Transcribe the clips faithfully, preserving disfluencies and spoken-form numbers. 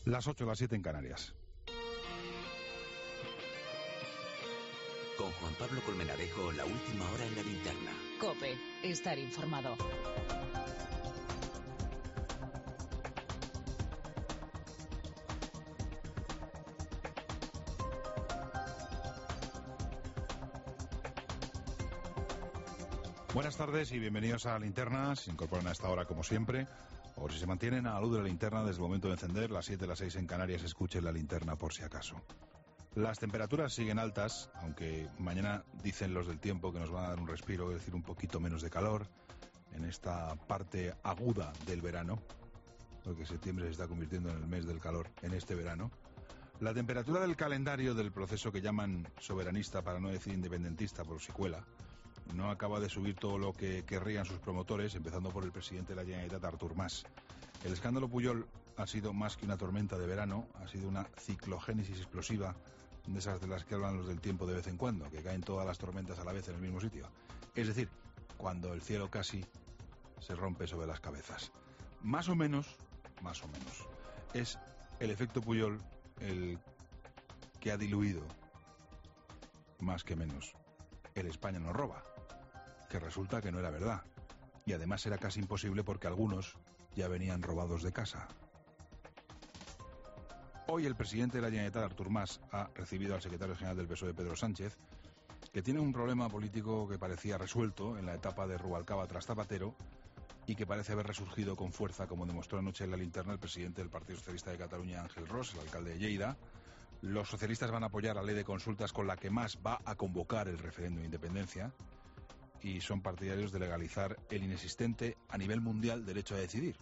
Las ocho, las siete en Canarias. Con Juan Pablo Colmenarejo, la última hora en la linterna. COPE, estar informado. Buenas tardes y bienvenidos a la linterna. Se incorporan a esta hora como siempre, o si se mantienen a la luz de la linterna desde el momento de encender, las siete, las seis en Canarias, escuchen la linterna por si acaso. Las temperaturas siguen altas, aunque mañana dicen los del tiempo que nos van a dar un respiro, es decir, un poquito menos de calor en esta parte aguda del verano, porque septiembre se está convirtiendo en el mes del calor en este verano. La temperatura del calendario del proceso que llaman soberanista, para no decir independentista, por si cuela, no acaba de subir todo lo que querrían sus promotores, empezando por el presidente de la Generalitat, Artur Mas. El escándalo Pujol ha sido más que una tormenta de verano, ha sido una ciclogénesis explosiva, de esas de las que hablan los del tiempo de vez en cuando, que caen todas las tormentas a la vez en el mismo sitio. Es decir, cuando el cielo casi se rompe sobre las cabezas. Más o menos, más o menos, es el efecto Pujol el que ha diluido, más que menos, el España nos roba, que resulta que no era verdad, y además era casi imposible porque algunos ya venían robados de casa. Hoy el presidente de la Generalitat, Artur Mas, ha recibido al secretario general del P S O E, Pedro Sánchez, que tiene un problema político que parecía resuelto en la etapa de Rubalcaba tras Zapatero y que parece haber resurgido con fuerza, como demostró anoche en la linterna el presidente del Partido Socialista de Cataluña, Ángel Ros, el alcalde de Lleida. Los socialistas van a apoyar la ley de consultas con la que Mas va a convocar el referéndum de independencia y son partidarios de legalizar el inexistente a nivel mundial derecho a decidir.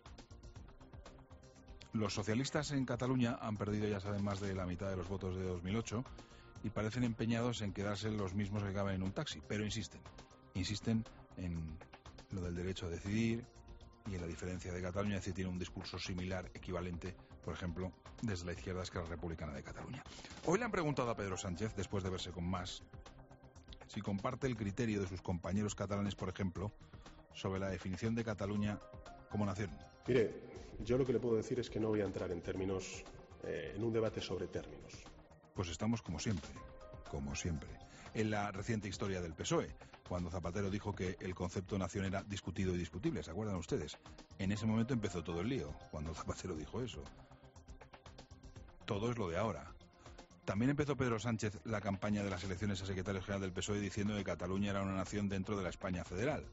Los socialistas en Cataluña han perdido, ya saben, más de la mitad de los votos de dos mil ocho y parecen empeñados en quedarse los mismos que caben en un taxi, pero insisten, insisten en lo del derecho a decidir y en la diferencia de Cataluña, es decir, tiene un discurso similar, equivalente, por ejemplo, desde la izquierda Esquerra Republicana de Cataluña. Hoy le han preguntado a Pedro Sánchez, después de verse con Mas, si comparte el criterio de sus compañeros catalanes, por ejemplo, sobre la definición de Cataluña como nación. Mire, yo lo que le puedo decir es que no voy a entrar en términos, eh, en un debate sobre términos. Pues estamos como siempre, como siempre, en la reciente historia del P S O E, cuando Zapatero dijo que el concepto nación era discutido y discutible, ¿se acuerdan ustedes? En ese momento empezó todo el lío, cuando Zapatero dijo eso. Todo es lo de ahora. También empezó Pedro Sánchez la campaña de las elecciones a secretario general del P S O E diciendo que Cataluña era una nación dentro de la España federal.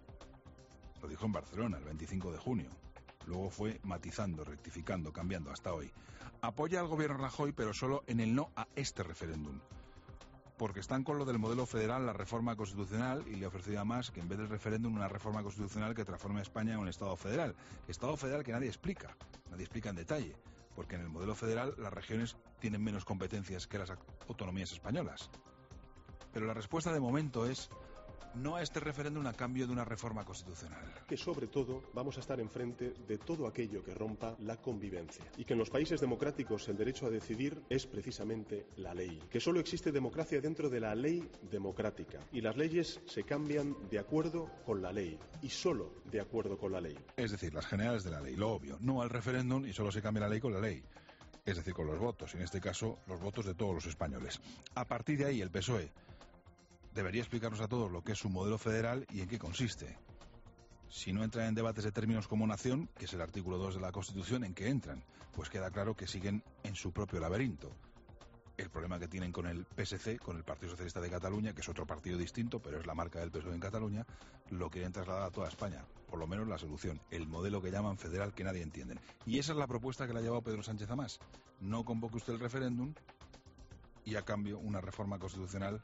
Lo dijo en Barcelona el veinticinco de junio. Luego fue matizando, rectificando, cambiando hasta hoy. Apoya al gobierno Rajoy, pero solo en el no a este referéndum. Porque están con lo del modelo federal, la reforma constitucional, y le ha ofrecido a Mas que en vez del referéndum una reforma constitucional que transforme a España en un Estado federal. Estado federal que nadie explica, nadie explica en detalle, porque en el modelo federal las regiones tienen menos competencias que las autonomías españolas. Pero la respuesta de momento es no a este referéndum a cambio de una reforma constitucional. Que sobre todo vamos a estar enfrente de todo aquello que rompa la convivencia. Y que en los países democráticos el derecho a decidir es precisamente la ley. Que solo existe democracia dentro de la ley democrática. Y las leyes se cambian de acuerdo con la ley. Y solo de acuerdo con la ley. Es decir, las generales de la ley, lo obvio. No al referéndum y solo se cambia la ley con la ley. Es decir, con los votos. En este caso, los votos de todos los españoles. A partir de ahí, el P S O E debería explicarnos a todos lo que es su modelo federal y en qué consiste. Si no entran en debates de términos como nación, que es el artículo dos de la Constitución, ¿en qué entran? Pues queda claro que siguen en su propio laberinto. El problema que tienen con el P S C, con el Partido Socialista de Cataluña, que es otro partido distinto, pero es la marca del P S O E en Cataluña, lo quieren trasladar a toda España. Por lo menos la solución, el modelo que llaman federal que nadie entiende. Y esa es la propuesta que le ha llevado Pedro Sánchez a Mas. No convoque usted el referéndum y a cambio una reforma constitucional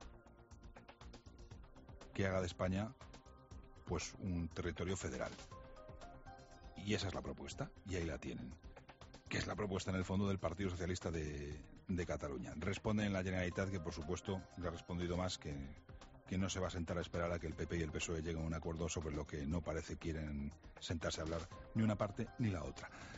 que haga de España pues un territorio federal. Y esa es la propuesta, y ahí la tienen. Que es la propuesta en el fondo del Partido Socialista de, de Cataluña. Responde en la Generalitat que por supuesto le ha respondido Mas que, que no se va a sentar a esperar a que el P P y el P S O E lleguen a un acuerdo sobre lo que no parece quieren sentarse a hablar ni una parte ni la otra.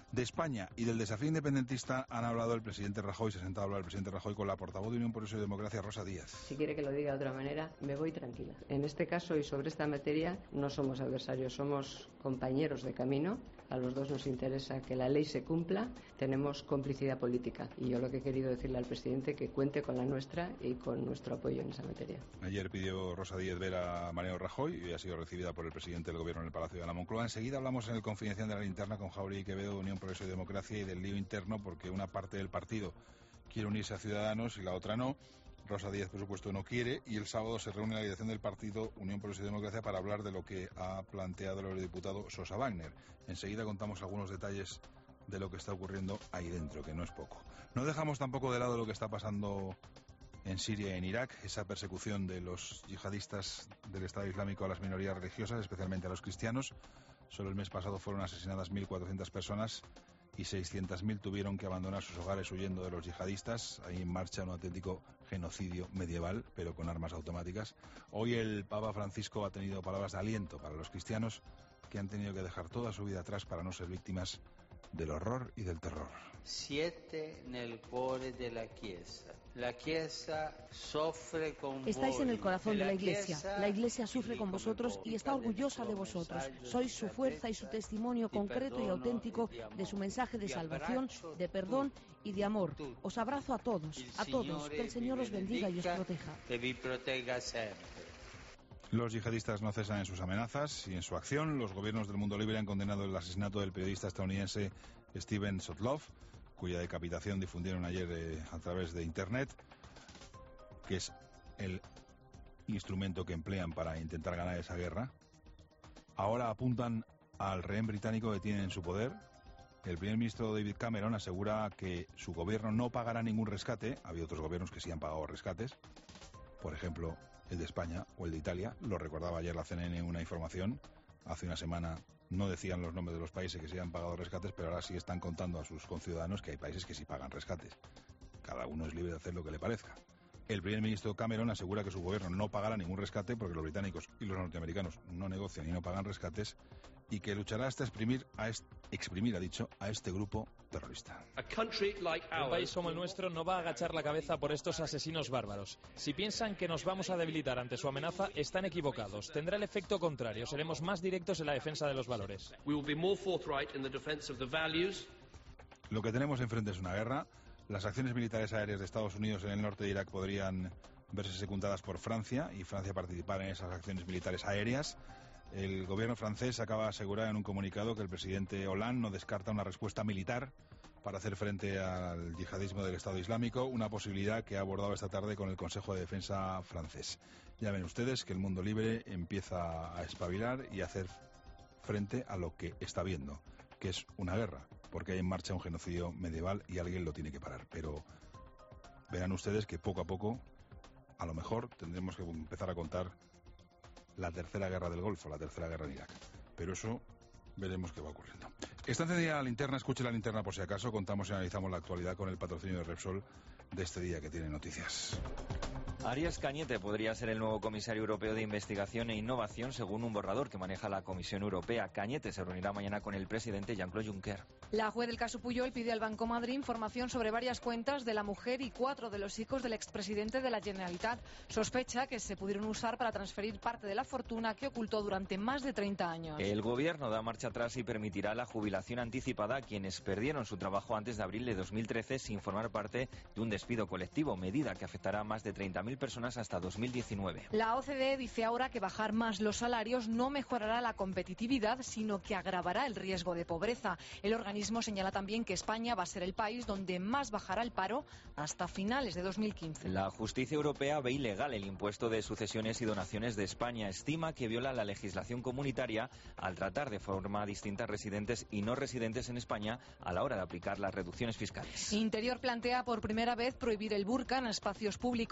De España y del desafío independentista han hablado el presidente Rajoy, se ha sentado a hablar el presidente Rajoy con la portavoz de Unión Progreso y Democracia, Rosa Díez. Si quiere que lo diga de otra manera, me voy tranquila. En este caso y sobre esta materia no somos adversarios, somos compañeros de camino. A los dos nos interesa que la ley se cumpla, tenemos complicidad política y yo lo que he querido decirle al presidente que cuente con la nuestra y con nuestro apoyo en esa materia. Ayer pidió Rosa Díez ver a Mariano Rajoy y ha sido recibida por el presidente del Gobierno en el Palacio de la Moncloa. Enseguida hablamos en el Confidencial de la Linterna con Jauregui Quevedo de Unión Progreso y Democracia y del lío interno porque una parte del partido quiere unirse a Ciudadanos y la otra no. Rosa Díez, por supuesto, no quiere y el sábado se reúne la dirección del partido Unión Progreso y Democracia para hablar de lo que ha planteado el eurodiputado Sosa Wagner. Enseguida contamos algunos detalles de lo que está ocurriendo ahí dentro, que no es poco. No dejamos tampoco de lado lo que está pasando en Siria y en Irak, esa persecución de los yihadistas del Estado Islámico a las minorías religiosas, especialmente a los cristianos. Solo el mes pasado fueron asesinadas mil cuatrocientas personas y seiscientas mil tuvieron que abandonar sus hogares huyendo de los yihadistas. Ahí en marcha un auténtico genocidio medieval, pero con armas automáticas. Hoy el Papa Francisco ha tenido palabras de aliento para los cristianos que han tenido que dejar toda su vida atrás para no ser víctimas del horror y del terror. Siete nel cuore della Chiesa. La Chiesa sofre con voi. Estáis en el corazón de la Iglesia. La Iglesia sufre con vosotros y está orgullosa de vosotros. Sois su fuerza y su testimonio concreto y auténtico de su mensaje de salvación, de perdón y de amor. Os abrazo a todos, a todos. Que el Señor os bendiga y os proteja. Que vi protegga siempre. Los yihadistas no cesan en sus amenazas y en su acción. Los gobiernos del mundo libre han condenado el asesinato del periodista estadounidense Steven Sotloff, cuya decapitación difundieron ayer eh, a través de Internet, que es el instrumento que emplean para intentar ganar esa guerra. Ahora apuntan al rehén británico que tienen en su poder. El primer ministro David Cameron asegura que su gobierno no pagará ningún rescate. Había otros gobiernos que sí han pagado rescates, por ejemplo el de España o el de Italia. Lo recordaba ayer la C N N una información. Hace una semana no decían los nombres de los países que sí han pagado rescates, pero ahora sí están contando a sus conciudadanos que hay países que sí pagan rescates. Cada uno es libre de hacer lo que le parezca. El primer ministro Cameron asegura que su gobierno no pagará ningún rescate porque los británicos y los norteamericanos no negocian y no pagan rescates, y que luchará hasta exprimir, a est- exprimir ha dicho, a este grupo terrorista. Un país como el nuestro no va a agachar la cabeza por estos asesinos bárbaros. Si piensan que nos vamos a debilitar ante su amenaza, están equivocados. Tendrá el efecto contrario. Seremos más directos en la defensa de los valores. Lo que tenemos enfrente es una guerra. Las acciones militares aéreas de Estados Unidos en el norte de Irak podrían verse secundadas por Francia y Francia participar en esas acciones militares aéreas. El gobierno francés acaba de asegurar en un comunicado que el presidente Hollande no descarta una respuesta militar para hacer frente al yihadismo del Estado Islámico, una posibilidad que ha abordado esta tarde con el Consejo de Defensa francés. Ya ven ustedes que el mundo libre empieza a espabilar y a hacer frente a lo que está viendo, que es una guerra, porque hay en marcha un genocidio medieval y alguien lo tiene que parar. Pero verán ustedes que poco a poco, a lo mejor, tendremos que empezar a contar la tercera guerra del Golfo, la tercera guerra en Irak. Pero eso veremos qué va ocurriendo. Está encendida la linterna, escuche la linterna por si acaso. Contamos y analizamos la actualidad con el patrocinio de Repsol de este día que tiene noticias. Arias Cañete podría ser el nuevo comisario europeo de investigación e innovación, según un borrador que maneja la Comisión Europea. Cañete se reunirá mañana con el presidente Jean-Claude Juncker. La juez del caso Pujol pide al Banco Madrid información sobre varias cuentas de la mujer y cuatro de los hijos del expresidente de la Generalitat. Sospecha que se pudieron usar para transferir parte de la fortuna que ocultó durante más de treinta años. El gobierno da marcha atrás y permitirá la jubilación anticipada a quienes perdieron su trabajo antes de abril de dos mil trece sin formar parte de un despido colectivo, medida que afectará a más de treinta mil personas hasta dos mil diecinueve. La O C D E dice ahora que bajar más los salarios no mejorará la competitividad, sino que agravará el riesgo de pobreza. El organismo señala también que España va a ser el país donde más bajará el paro hasta finales de dos mil quince. La justicia europea ve ilegal el impuesto de sucesiones y donaciones de España. Estima que viola la legislación comunitaria al tratar de forma distinta residentes y no residentes en España a la hora de aplicar las reducciones fiscales. Interior plantea por primera vez prohibir el burka en espacios públicos, aprovechando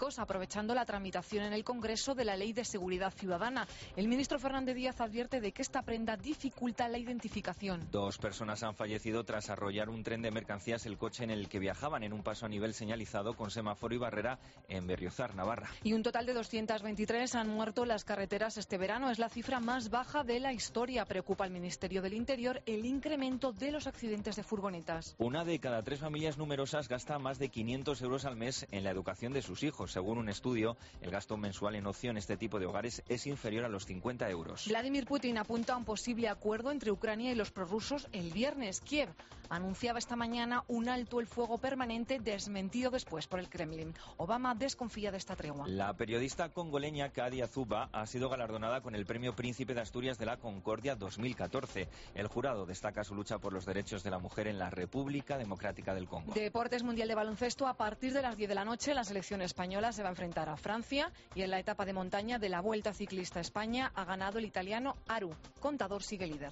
aprovechando la tramitación en el Congreso de la Ley de Seguridad Ciudadana. El ministro Fernández Díaz advierte de que esta prenda dificulta la identificación. Dos personas han fallecido tras arrollar un tren de mercancías el coche en el que viajaban en un paso a nivel señalizado con semáforo y barrera en Berriozar, Navarra. Y un total de doscientas veintitrés han muerto en las carreteras este verano. Es la cifra más baja de la historia. Preocupa al Ministerio del Interior el incremento de los accidentes de furgonetas. Una de cada tres familias numerosas gasta más de quinientos euros al mes en la educación de sus hijos. Según un estudio, el gasto mensual en ocio en este tipo de hogares es inferior a los cincuenta euros. Vladimir Putin apunta a un posible acuerdo entre Ucrania y los prorrusos el viernes. Kiev anunciaba esta mañana un alto el fuego permanente, desmentido después por el Kremlin. Obama desconfía de esta tregua. La periodista congoleña Kadia Zuba ha sido galardonada con el Premio Príncipe de Asturias de la Concordia dos mil catorce. El jurado destaca su lucha por los derechos de la mujer en la República Democrática del Congo. Deportes Mundial de Baloncesto. A partir de las diez de la noche, la selección española se va a enfrentar a Francia y en la etapa de montaña de la Vuelta Ciclista España ha ganado el italiano Aru. Contador sigue líder.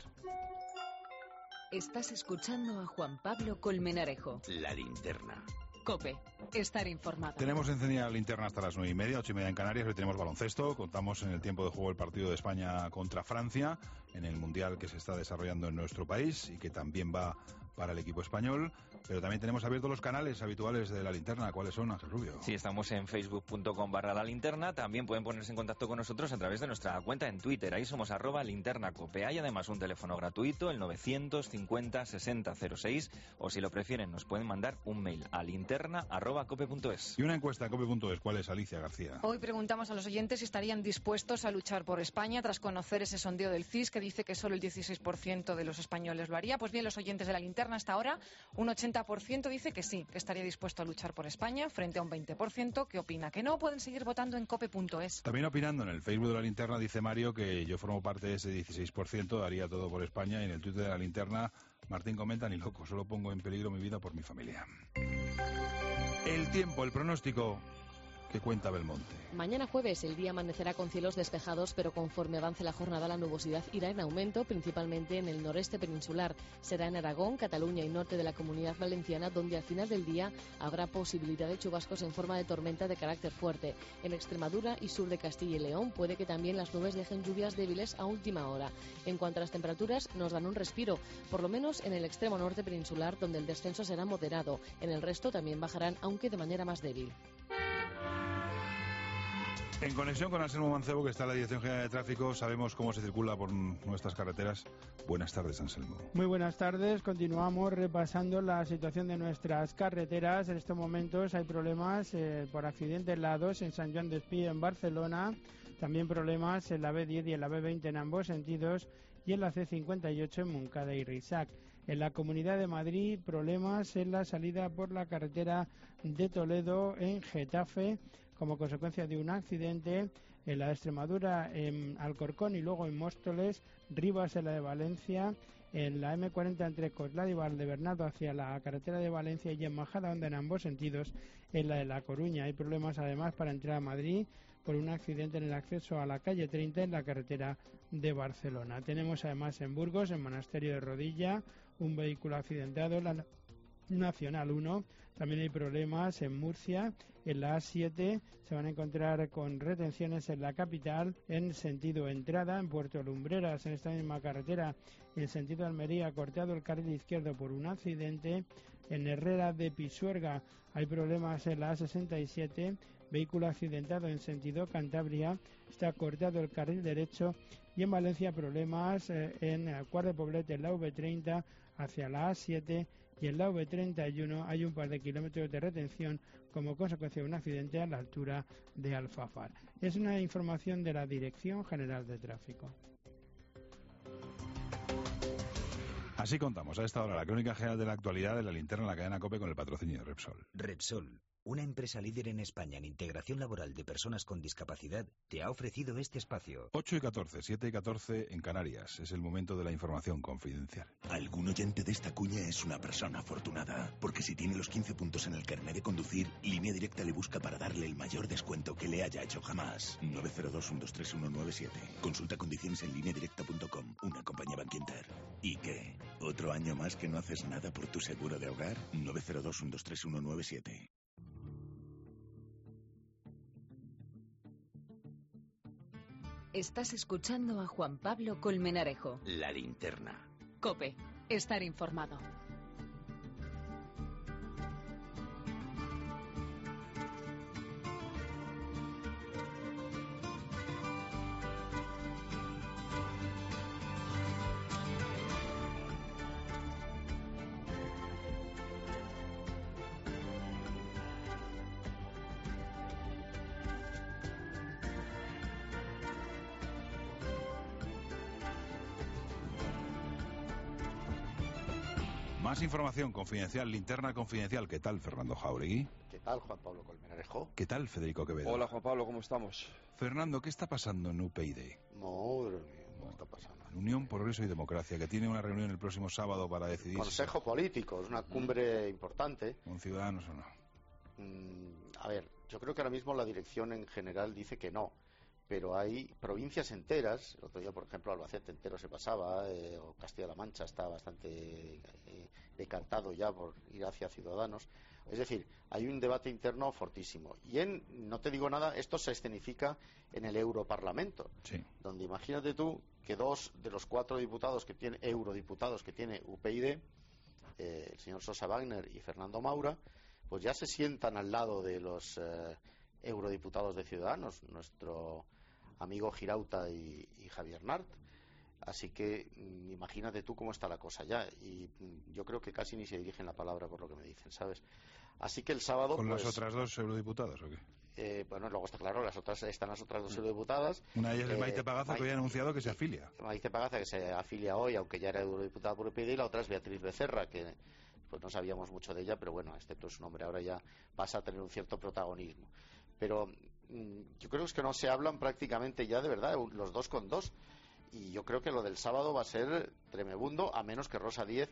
Estás escuchando a Juan Pablo Colmenarejo. La linterna. COPE. Estar informado. Tenemos encendida la linterna hasta las nueve y media, ocho y media en Canarias. Hoy tenemos baloncesto. Contamos en el tiempo de juego el partido de España contra Francia en el Mundial que se está desarrollando en nuestro país y que también va para el equipo español. Pero también tenemos abiertos los canales habituales de la linterna. ¿Cuáles son, Ángel Rubio? Sí, estamos en facebook.com barra la linterna. También pueden ponerse en contacto con nosotros a través de nuestra cuenta en Twitter. Ahí somos arroba linternacope. Hay además un teléfono gratuito, el novecientos cincuenta sesenta cero seis. O si lo prefieren, nos pueden mandar un mail a linterna arroba cope punto es. Y una encuesta en cope punto es. ¿Cuál es, Alicia García? Hoy preguntamos a los oyentes si estarían dispuestos a luchar por España tras conocer ese sondeo del C I S que dice que solo el dieciséis por ciento de los españoles lo haría. Pues bien, los oyentes de la linterna hasta ahora, un ochenta por ciento dice que sí, que estaría dispuesto a luchar por España, frente a un veinte por ciento que opina que no. Pueden seguir votando en cope punto es. También opinando en el Facebook de la linterna dice Mario que yo formo parte de ese dieciséis por ciento, haría todo por España. Y en el Twitter de la linterna Martín comenta: ni loco, solo pongo en peligro mi vida por mi familia. El tiempo, el pronóstico que cuenta Belmonte. Mañana jueves el día amanecerá con cielos despejados, pero conforme avance la jornada la nubosidad irá en aumento, principalmente en el noreste peninsular. Será en Aragón, Cataluña y norte de la Comunidad Valenciana donde al final del día habrá posibilidad de chubascos en forma de tormenta de carácter fuerte. En Extremadura y sur de Castilla y León puede que también las nubes dejen lluvias débiles a última hora. En cuanto a las temperaturas, nos dan un respiro, por lo menos en el extremo norte peninsular donde el descenso será moderado. En el resto también bajarán, aunque de manera más débil. En conexión con Anselmo Mancebo, que está en la Dirección General de Tráfico, sabemos cómo se circula por nuestras carreteras. Buenas tardes, Anselmo. Muy buenas tardes. Continuamos repasando la situación de nuestras carreteras. En estos momentos hay problemas eh, por accidente en la A dos en San Joan d'Espí, en Barcelona. También problemas en la B diez y en la B veinte en ambos sentidos. Y en la C cincuenta y ocho en Moncada y Risac. En la Comunidad de Madrid, problemas en la salida por la carretera de Toledo en Getafe, como consecuencia de un accidente. En la de Extremadura en Alcorcón y luego en Móstoles, Rivas en la de Valencia, en la eme cuarenta entre Coslada y Valdebernardo hacia la carretera de Valencia y en Majadahonda en ambos sentidos, en la de La Coruña. Hay problemas además para entrar a Madrid por un accidente en el acceso a la calle treinta en la carretera de Barcelona. Tenemos además en Burgos, en Monasterio de Rodilla, un vehículo accidentado en la Nacional uno. También hay problemas en Murcia, en la A siete se van a encontrar con retenciones en la capital en sentido entrada, en Puerto Lumbreras, en esta misma carretera, en sentido Almería, cortado el carril izquierdo por un accidente. En Herrera de Pisuerga hay problemas en la A sesenta y siete, vehículo accidentado en sentido Cantabria, está cortado el carril derecho. Y en Valencia problemas eh, en Cuart de Poblet, en la ve treinta hacia la A siete, y en la ve treinta y uno hay un par de kilómetros de retención como consecuencia de un accidente a la altura de Alfafar. Es una información de la Dirección General de Tráfico. Así contamos a esta hora la crónica general de la actualidad de la linterna en la cadena COPE con el patrocinio de Repsol. Repsol, una empresa líder en España en integración laboral de personas con discapacidad, te ha ofrecido este espacio. ocho y catorce, siete y catorce en Canarias. Es el momento de la información confidencial. Algún oyente de esta cuña es una persona afortunada, porque si tiene los quince puntos en el carnet de conducir, Línea Directa le busca para darle el mayor descuento que le haya hecho jamás. nueve cero dos, uno dos tres uno nueve siete. Consulta condiciones en línea directa punto com, una compañía Bankinter. ¿Y qué? ¿Otro año más que no haces nada por tu seguro de hogar? nueve cero dos, uno dos tres uno nueve siete. Estás escuchando a Juan Pablo Colmenarejo. La linterna. COPE. Estar informado. Más información confidencial, linterna confidencial. ¿Qué tal, Fernando Jáuregui? ¿Qué tal, Juan Pablo Colmenarejo? ¿Qué tal, Federico Quevedo? Hola, Juan Pablo, ¿cómo estamos? Fernando, ¿qué está pasando en U P YD? Madre mía, ¿qué está pasando? Unión, Progreso y Democracia, que tiene una reunión el próximo sábado para decidir... Consejo político, es una cumbre importante. ¿Con Ciudadanos o no? Mm, a ver, yo creo que ahora mismo la dirección en general dice que no. Pero hay provincias enteras, el otro día, por ejemplo, Albacete entero se pasaba, eh, o Castilla-La Mancha está bastante eh, decantado ya por ir hacia Ciudadanos. Es decir, hay un debate interno fortísimo. Y en, no te digo nada, esto se escenifica en el Europarlamento, sí. Donde imagínate tú que dos de los cuatro diputados que tiene, eurodiputados que tiene U P YD, eh, el señor Sosa Wagner y Fernando Maura, pues ya se sientan al lado de los eh, eurodiputados de Ciudadanos, nuestro amigo Girauta y, y Javier Nart. Así que mm, imagínate tú cómo está la cosa ya. Y mm, yo creo que casi ni se dirigen la palabra por lo que me dicen, ¿sabes? Así que el sábado... ¿Con pues, las otras dos eurodiputadas o qué? Eh, bueno, luego está claro, las otras están las otras dos eurodiputadas. Una de ellas es eh, Maite Pagaza, Maite, que hoy ha anunciado que se afilia. Maite Pagaza, que se afilia hoy, aunque ya era eurodiputada por U P YD, y la otra es Beatriz Becerra, que pues no sabíamos mucho de ella, pero bueno, excepto su nombre, ahora ya pasa a tener un cierto protagonismo. Pero mmm, yo creo que es que no se hablan prácticamente ya de verdad, los dos con dos. Y yo creo que lo del sábado va a ser tremebundo, a menos que Rosa Díez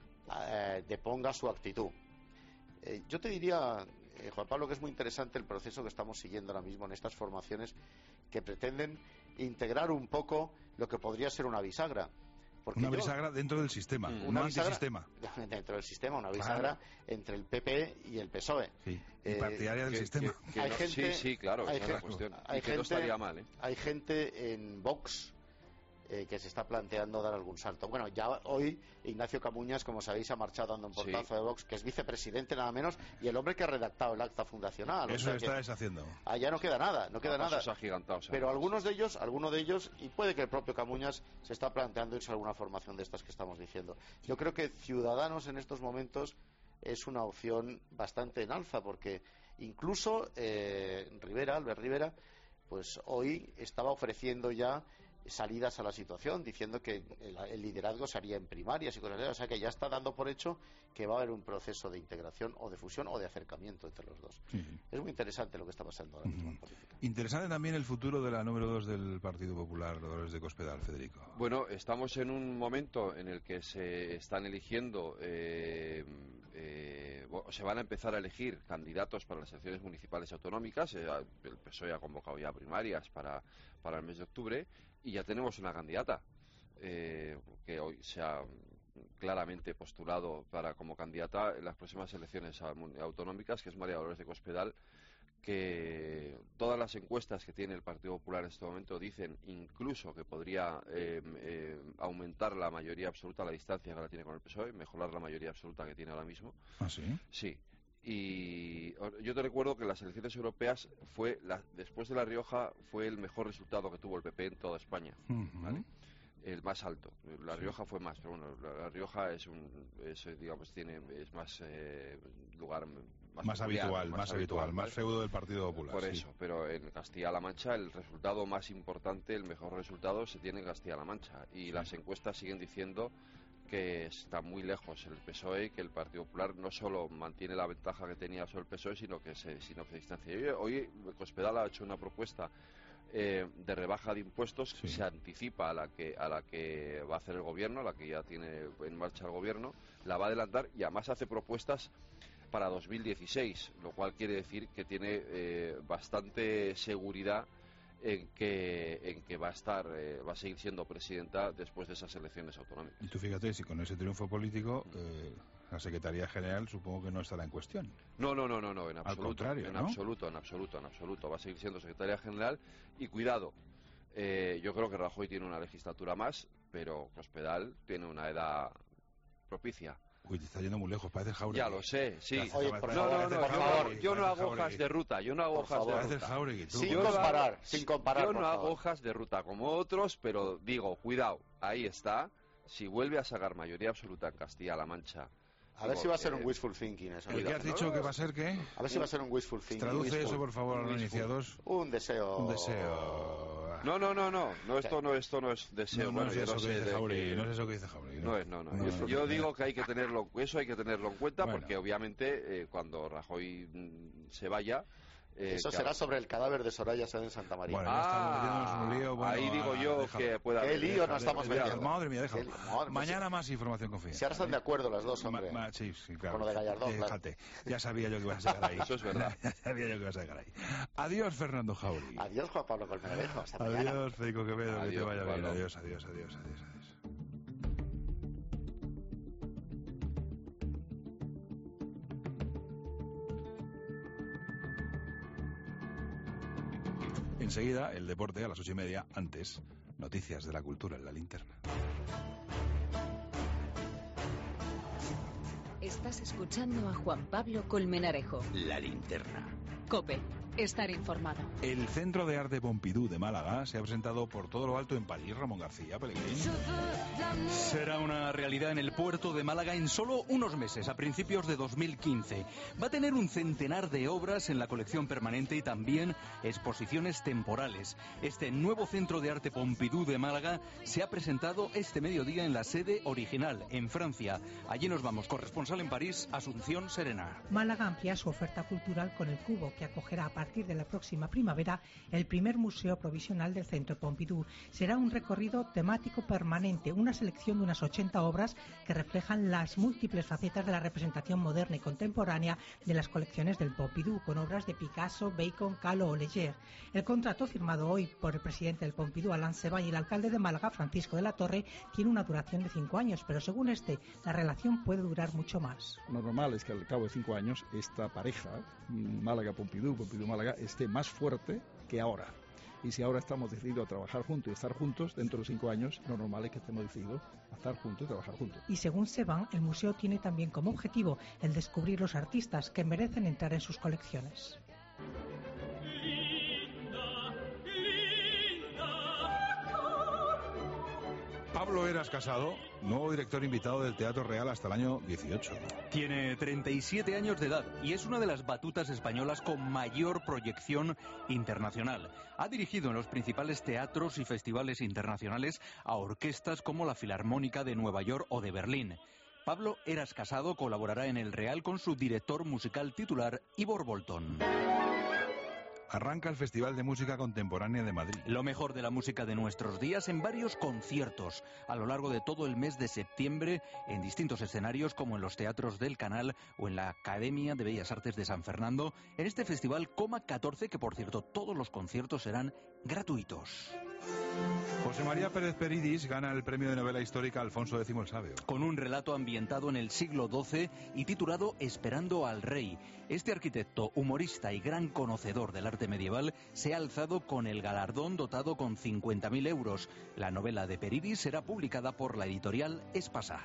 eh, deponga su actitud. Eh, yo te diría, eh, Juan Pablo, que es muy interesante el proceso que estamos siguiendo ahora mismo en estas formaciones que pretenden integrar un poco lo que podría ser una bisagra. Porque una yo, bisagra dentro del sistema, una un bisagra, antisistema. Dentro del sistema, una bisagra claro. entre el P P y el P S O E. Sí, y partidaria eh, del que, sistema. Que, que hay no, gente, sí, sí, claro, hay esa gente, es la cuestión. Hay y que gente, no estaría mal, ¿eh? Hay gente en Vox eh, que se está planteando dar algún salto. Bueno, ya hoy Ignacio Camuñas, como sabéis, ha marchado dando un portazo sí. de Vox, que es vicepresidente nada menos, y el hombre que ha redactado el acta fundacional. Eso o sea se está que, deshaciendo. Allá no queda nada, no queda nada. Agigantados, Pero algunos de ellos, algunos de ellos, y puede que el propio Camuñas se está planteando irse a alguna formación de estas que estamos diciendo. Yo creo que Ciudadanos en estos momentos es una opción bastante en alza, porque incluso eh, Rivera, Albert Rivera, pues hoy estaba ofreciendo ya salidas a la situación, diciendo que el, el liderazgo se haría en primarias y cosas así, o sea que ya está dando por hecho que va a haber un proceso de integración o de fusión o de acercamiento entre los dos. Sí. Es muy interesante lo que está pasando ahora mismo uh-huh. en política. Interesante también el futuro de la número dos del Partido Popular, Dolores de Cospedal, Federico. Bueno, estamos en un momento en el que se están eligiendo eh, eh, se van a empezar a elegir candidatos para las elecciones municipales autonómicas. El P S O E ha convocado ya primarias para, para el mes de octubre y ya tenemos una candidata eh, que hoy se ha claramente postulado para como candidata en las próximas elecciones autonómicas, que es María Dolores de Cospedal, que todas las encuestas que tiene el Partido Popular en este momento dicen incluso que podría eh, eh, aumentar la mayoría absoluta, la distancia que la tiene con el P S O E, mejorar la mayoría absoluta que tiene ahora mismo. ¿Ah, sí? Sí. Y yo te recuerdo que las elecciones europeas fue la, después de La Rioja fue el mejor resultado que tuvo el P P en toda España, uh-huh. ¿vale? El más alto. La Rioja sí. fue más, pero bueno, La, la Rioja es un, es, digamos, tiene es más eh, lugar más, más habitual, más, más habitual, habitual, más feudo del Partido Popular. Por sí. eso, pero en Castilla-La Mancha el resultado más importante, el mejor resultado se tiene en Castilla-La Mancha y sí. las encuestas siguen diciendo que está muy lejos el P S O E, que el Partido Popular no solo mantiene la ventaja que tenía sobre el P S O E, sino que se, sino que se distancia. Hoy, hoy Cospedal ha hecho una propuesta eh, de rebaja de impuestos sí. que se anticipa a la que a la que va a hacer el gobierno, a la que ya tiene en marcha el gobierno, la va a adelantar y además hace propuestas para dos mil dieciséis, lo cual quiere decir que tiene eh, bastante seguridad en que en que va a estar eh, va a seguir siendo presidenta después de esas elecciones autonómicas. Y tú fíjate, si con ese triunfo político eh, la Secretaría General supongo que no estará en cuestión. No, no, no, no, no en absoluto. Al contrario, en ¿no? absoluto, en absoluto, en absoluto. Va a seguir siendo Secretaría General y cuidado, Eh, yo creo que Rajoy tiene una legislatura más, pero Cospedal tiene una edad propicia. Uy, te está yendo muy lejos, parece Jauregui. Ya lo sé, sí. Oye, por no, favor, no, no, por yo, favor. yo no hago hojas de ruta, yo no hago hojas de ruta. Jauregui, tú. Sin Yo comparar, no hago, sin comparar, Yo por no hago favor. hojas de ruta como otros, pero digo, cuidado, ahí está. Si vuelve a sacar mayoría absoluta en Castilla-La Mancha... A ver si va a ser un wishful thinking eso. ¿El que has dicho que va a ser qué? A ver si va a ser un wishful thinking. Traduce wishful. eso, por favor, a los iniciados. Un deseo. Un deseo. No, no, no, no, no esto no, esto no es deseo. No, no bueno, es yo eso no que sé dice de Jauregui, que- no es eso que dice Jauregui. No es, no, no. No, yo no, yo no. digo que hay que tenerlo, eso hay que tenerlo en cuenta Bueno. porque obviamente eh, cuando Rajoy mm, se vaya... eh, Eso que- será sobre el cadáver de Soraya Sáenz de Santa María. Bueno, ya estamos metiéndonos en un lío. Bueno, ahí digo ah, yo déjalo. que pueda ¿Qué haber... lío nos estamos Déjalo, metiendo? Madre mía, déjalo. Qué lío. Madre, pues Mañana sí. más información confidencial. Si ahora están de acuerdo las dos, hombre. Ma- ma- sí, sí, claro. Con lo de Gallardón, claro. Déjate. Ya sabía yo que ibas a llegar ahí. Eso es verdad. Ya sabía yo que ibas a llegar ahí. Adiós, Fernando Jauregui. Adiós, Juan Pablo Colmenarejo. Hasta mañana. Adiós, Federico Quevedo. Que te Adiós, vaya bien. Pablo. Adiós, adiós, adiós, adiós, adiós. Enseguida, el deporte a las ocho y media. Antes, noticias de la cultura en la linterna. Estás escuchando a Juan Pablo Colmenarejo. La linterna. COPE. Estar informado. El Centro de Arte Pompidou de Málaga se ha presentado por todo lo alto en París. Ramón García, Pellegrín. Será una realidad en el puerto de Málaga en solo unos meses, a principios de dos mil quince. Va a tener un centenar de obras en la colección permanente y también exposiciones temporales. Este nuevo Centro de Arte Pompidou de Málaga se ha presentado este mediodía en la sede original, en Francia. Allí nos vamos. Corresponsal en París, Asunción Serena. Málaga amplía su oferta cultural con el Cubo, que acogerá a partir de la próxima primavera el primer museo provisional del Centro Pompidou. Será un recorrido temático permanente, una selección de unas ochenta obras que reflejan las múltiples facetas de la representación moderna y contemporánea de las colecciones del Pompidou, con obras de Picasso, Bacon, Kahlo o Leger. El contrato firmado hoy por el presidente del Pompidou, Alain Sebany, y el alcalde de Málaga, Francisco de la Torre, tiene una duración de cinco años, pero según este, la relación puede durar mucho más. Lo normal es que al cabo de cinco años esta pareja, Málaga-Pompidou, Pompidou-Málaga, esté más fuerte que ahora. Y si ahora estamos decididos a trabajar juntos y estar juntos, dentro de cinco años, lo normal es que estemos decididos a estar juntos y trabajar juntos. Y según Seban, el museo tiene también como objetivo el descubrir los artistas que merecen entrar en sus colecciones. Pablo Eras Casado, nuevo director invitado del Teatro Real hasta el año dieciocho. Tiene treinta y siete años de edad y es una de las batutas españolas con mayor proyección internacional. Ha dirigido en los principales teatros y festivales internacionales a orquestas como la Filarmónica de Nueva York o de Berlín. Pablo Eras Casado colaborará en el Real con su director musical titular, Ivor Bolton. Arranca el Festival de Música Contemporánea de Madrid. Lo mejor de la música de nuestros días en varios conciertos a lo largo de todo el mes de septiembre en distintos escenarios como en los teatros del Canal o en la Academia de Bellas Artes de San Fernando, en este festival Coma catorce, que por cierto todos los conciertos serán gratuitos. José María Pérez Peridis gana el premio de novela histórica Alfonso X el Sabio. Con un relato ambientado en el siglo doce y titulado Esperando al Rey. Este arquitecto, humorista y gran conocedor del arte medieval se ha alzado con el galardón dotado con cincuenta mil euros. La novela de Peridis será publicada por la editorial Espasa.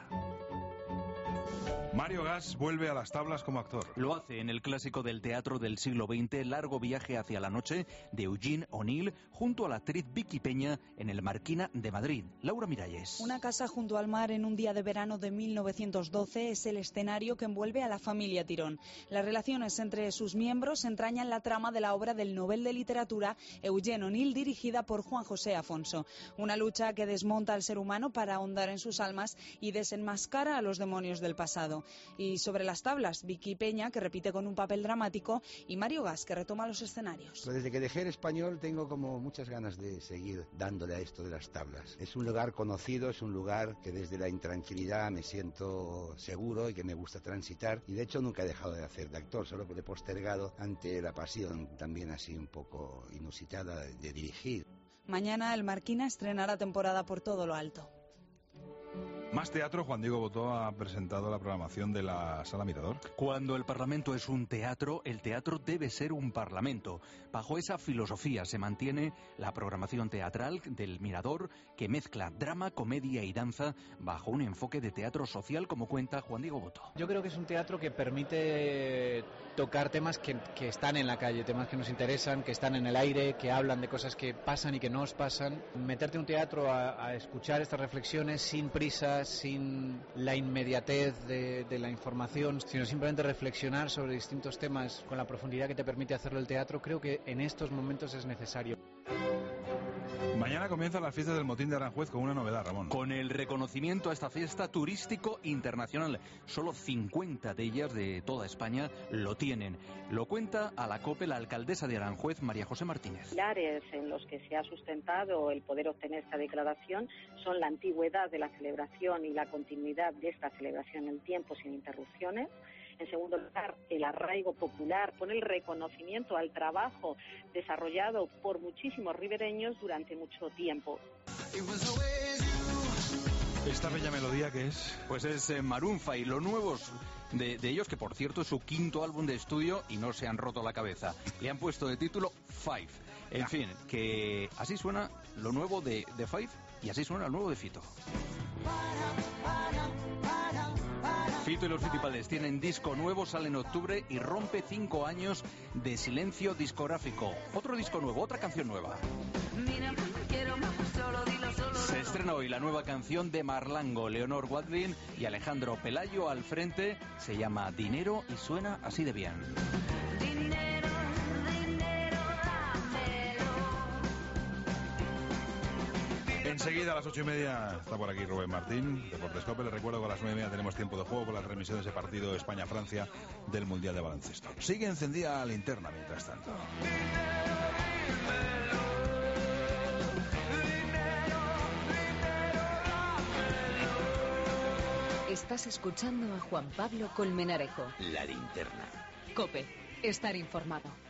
Mario Gas vuelve a las tablas como actor. Lo hace en el clásico del teatro del siglo veinte, Largo viaje hacia la noche, de Eugene O'Neill, junto a la actriz Vicky Peña en el Marquina de Madrid. Laura Miralles. Una casa junto al mar en un día de verano de mil novecientos doce es el escenario que envuelve a la familia Tirón. Las relaciones entre sus miembros entrañan la trama de la obra del Nobel de Literatura Eugene O'Neill, dirigida por Juan José Afonso. Una lucha que desmonta al ser humano para ahondar en sus almas y desenmascara a los demonios del pasado. Y sobre las tablas, Vicky Peña, que repite con un papel dramático, y Mario Gas, que retoma los escenarios. Desde que dejé el español tengo como muchas ganas de seguir dándole a esto de las tablas. Es un lugar conocido, es un lugar que desde la intranquilidad me siento seguro y que me gusta transitar. Y de hecho nunca he dejado de hacer de actor, solo que he postergado ante la pasión también así un poco inusitada de dirigir. Mañana el Marquina estrenará temporada por todo lo alto. Más teatro. Juan Diego Botó ha presentado la programación de la Sala Mirador. Cuando el Parlamento es un teatro, el teatro debe ser un parlamento. Bajo esa filosofía se mantiene la programación teatral del Mirador, que mezcla drama, comedia y danza bajo un enfoque de teatro social, como cuenta Juan Diego Botó. Yo creo que es un teatro que permite tocar temas que, que están en la calle, temas que nos interesan, que están en el aire, que hablan de cosas que pasan y que no os pasan. Meterte en un teatro a, a escuchar estas reflexiones sin prisas, sin la inmediatez de, de la información, sino simplemente reflexionar sobre distintos temas con la profundidad que te permite hacerlo el teatro, creo que en estos momentos es necesario. Mañana comienzan las fiestas del Motín de Aranjuez con una novedad, Ramón. Con el reconocimiento a esta fiesta turístico internacional. Solo cincuenta de ellas de toda España lo tienen. Lo cuenta a la COPE la alcaldesa de Aranjuez, María José Martínez. Pilares en los que se ha sustentado el poder obtener esta declaración son la antigüedad de la celebración y la continuidad de esta celebración en el tiempo sin interrupciones. En segundo lugar, el arraigo popular, con el reconocimiento al trabajo desarrollado por muchísimos ribereños durante mucho tiempo. ¿Esta bella melodía qué es? Pues es eh, Maroon cinco, los nuevos de, de ellos, que por cierto es su quinto álbum de estudio y no se han roto la cabeza. Le han puesto de título Five. En ya. fin, que así suena lo nuevo de, de Five y así suena lo nuevo de Fito. Fito y los Fitipaldis tienen disco nuevo, sale en octubre y rompe cinco años de silencio discográfico. Otro disco nuevo, otra canción nueva. Se estrena hoy la nueva canción de Marlango, Leonor Wadlin y Alejandro Pelayo al frente. Se llama Dinero y suena así de bien. Enseguida a las ocho y media está por aquí Rubén Martín, Deportes COPE. Les recuerdo que a las nueve y media tenemos tiempo de juego con la transmisión de ese partido España-Francia del Mundial de Baloncesto. Sigue encendida la linterna mientras tanto. Estás escuchando a Juan Pablo Colmenarejo. La linterna. COPE. Estar informado.